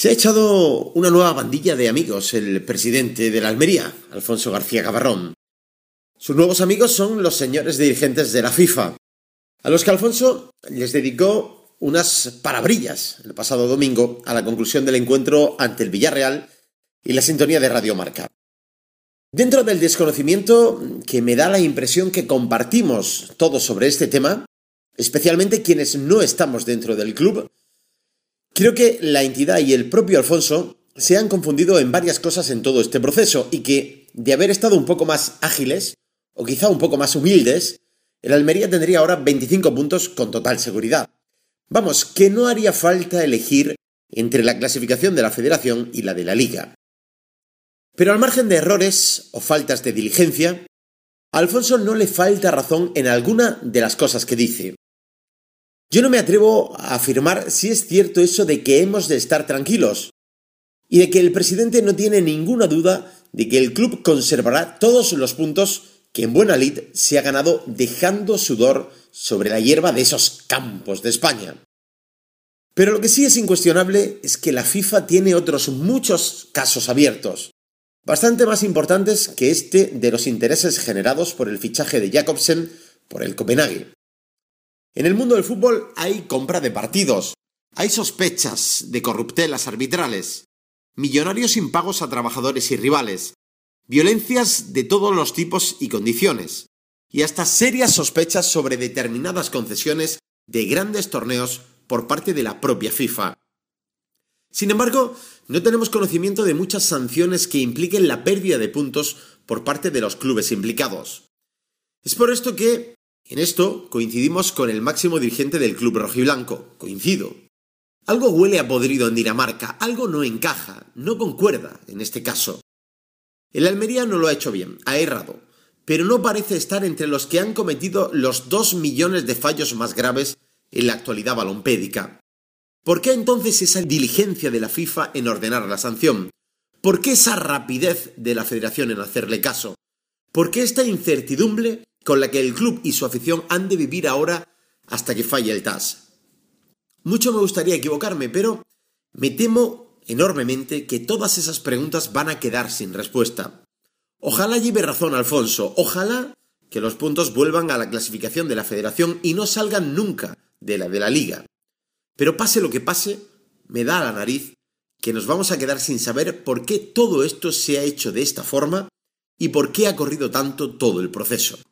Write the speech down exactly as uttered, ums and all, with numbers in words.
Se ha echado una nueva pandilla de amigos el presidente de la Almería, Alfonso García Gavarrón. Sus nuevos amigos son los señores dirigentes de la FIFA, a los que Alfonso les dedicó unas palabrillas el pasado domingo a la conclusión del encuentro ante el Villarreal y la sintonía de Radio Marca. Dentro del desconocimiento que me da la impresión que compartimos todos sobre este tema, especialmente quienes no estamos dentro del club, creo que la entidad y el propio Alfonso se han confundido en varias cosas en todo este proceso y que, de haber estado un poco más ágiles, o quizá un poco más humildes, el Almería tendría ahora veinticinco puntos con total seguridad. Vamos, que no haría falta elegir entre la clasificación de la Federación y la de la Liga. Pero al margen de errores o faltas de diligencia, a Alfonso no le falta razón en alguna de las cosas que dice. Yo no me atrevo a afirmar si es cierto eso de que hemos de estar tranquilos y de que el presidente no tiene ninguna duda de que el club conservará todos los puntos que en buena lid se ha ganado dejando sudor sobre la hierba de esos campos de España. Pero lo que sí es incuestionable es que la FIFA tiene otros muchos casos abiertos, bastante más importantes que este de los intereses generados por el fichaje de Jakobsen por el Copenhague. En el mundo del fútbol hay compra de partidos, hay sospechas de corruptelas arbitrales, millonarios impagos a trabajadores y rivales, violencias de todos los tipos y condiciones, y hasta serias sospechas sobre determinadas concesiones de grandes torneos por parte de la propia FIFA. Sin embargo, no tenemos conocimiento de muchas sanciones que impliquen la pérdida de puntos por parte de los clubes implicados. Es por esto que, en esto, coincidimos con el máximo dirigente del club rojiblanco. Coincido. Algo huele a podrido en Dinamarca, algo no encaja, no concuerda en este caso. El Almería no lo ha hecho bien, ha errado, pero no parece estar entre los que han cometido los dos millones de fallos más graves en la actualidad balompédica. ¿Por qué entonces esa diligencia de la FIFA en ordenar la sanción? ¿Por qué esa rapidez de la Federación en hacerle caso? ¿Por qué esta incertidumbre con la que el club y su afición han de vivir ahora hasta que falle el T A S? Mucho me gustaría equivocarme, pero me temo enormemente que todas esas preguntas van a quedar sin respuesta. Ojalá lleve razón Alfonso, ojalá que los puntos vuelvan a la clasificación de la Federación y no salgan nunca de la de la Liga. Pero pase lo que pase, me da a la nariz que nos vamos a quedar sin saber por qué todo esto se ha hecho de esta forma y por qué ha corrido tanto todo el proceso.